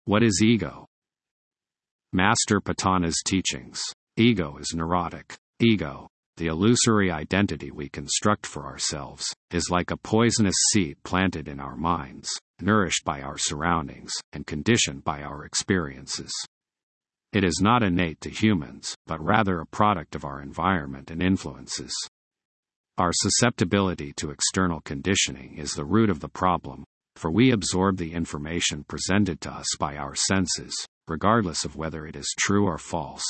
What is ego? Master Patana's teachings. Ego is neurotic. Ego, the illusory identity we construct for ourselves, is like a poisonous seed planted in our minds, nourished by our surroundings, and conditioned by our experiences. It is not innate to humans, but rather a product of our environment and influences. Our susceptibility to external conditioning is the root of the problem, for we absorb the information presented to us by our senses, regardless of whether it is true or false.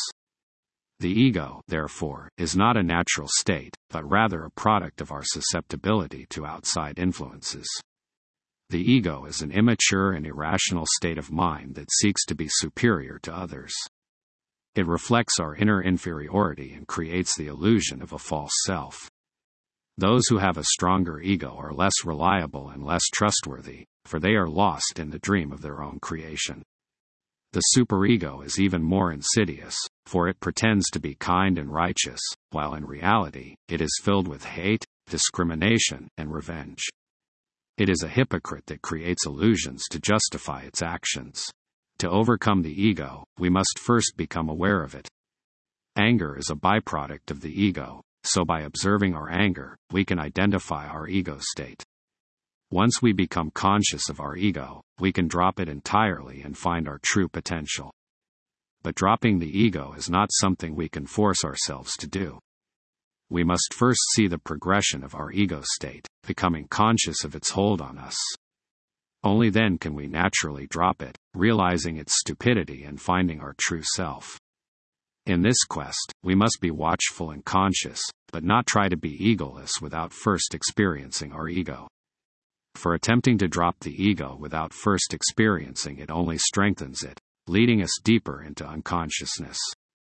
The ego, therefore, is not a natural state, but rather a product of our susceptibility to outside influences. The ego is an immature and irrational state of mind that seeks to be superior to others. It reflects our inner inferiority and creates the illusion of a false self. Those who have a stronger ego are less reliable and less trustworthy, for they are lost in the dream of their own creation. The superego is even more insidious, for it pretends to be kind and righteous, while in reality, it is filled with hate, discrimination, and revenge. It is a hypocrite that creates illusions to justify its actions. To overcome the ego, we must first become aware of it. Anger is a byproduct of the ego, so by observing our anger, we can identify our ego state. Once we become conscious of our ego, we can drop it entirely and find our true potential. But dropping the ego is not something we can force ourselves to do. We must first see the progression of our ego state, becoming conscious of its hold on us. Only then can we naturally drop it, realizing its stupidity and finding our true self. In this quest, we must be watchful and conscious, but not try to be egoless without first experiencing our ego. For attempting to drop the ego without first experiencing it only strengthens it, leading us deeper into unconsciousness.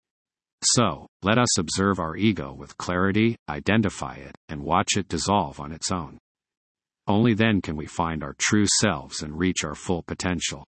So, let us observe our ego with clarity, identify it, and watch it dissolve on its own. Only then can we find our true selves and reach our full potential.